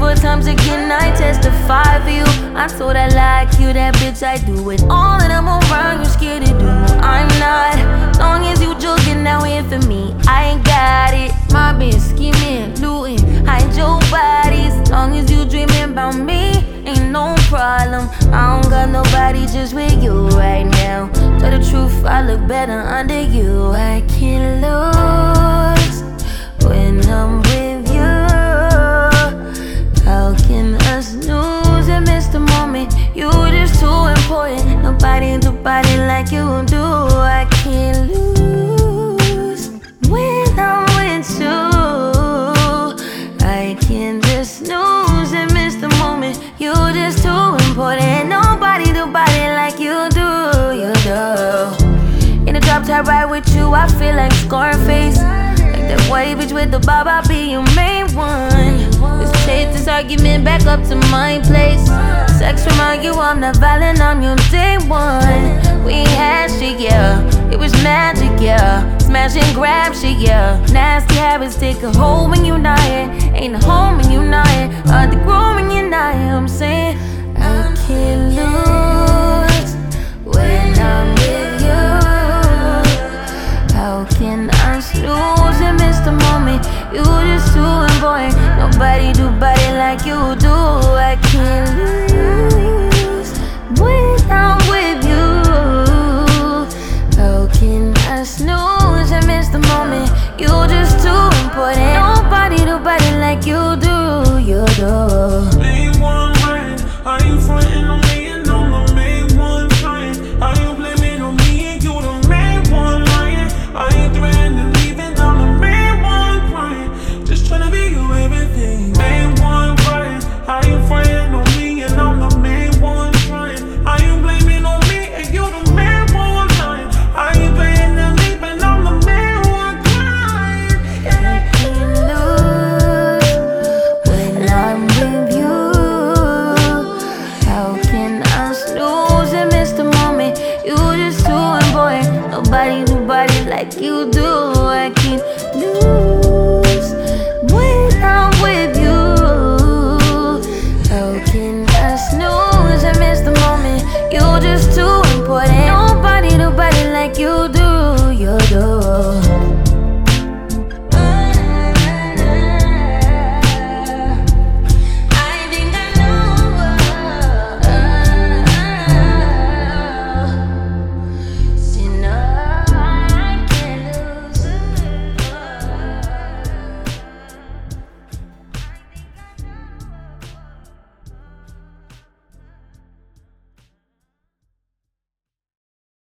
Multiple times again I testify for you. I told I like you, that bitch I do it all and I'm around, you scared to do. I'm not, long as you joking now here for me, I ain't got it. Mobbing, scheming, looting, hide your bodies. Long as you dreaming about me, ain't no problem. I don't got nobody just with you right now. Tell the truth, I look better under you. I can't lose when I'm with you. How can us lose and miss the moment? You just too important. Nobody do body like you do. I can't lose when I'm with you. I can't just snooze and miss the moment. You just too important. Nobody do body like you do. You do. In the drop top ride with you, I feel like Scarface. Like that white bitch with the bob, I'll be your main one. Let's take this argument back up to my place. Sex remind you I'm not violent, I'm your day one. We had shit, yeah. It was magic, yeah. Smash and grab shit, yeah. Nasty habits take a hold when you're not here. Ain't a home when you're not here. Hard to grow when you're not here. I'm saying I can't lose when I'm with you. How can I lose and miss the moment? You just too important. Nobody do body like you do.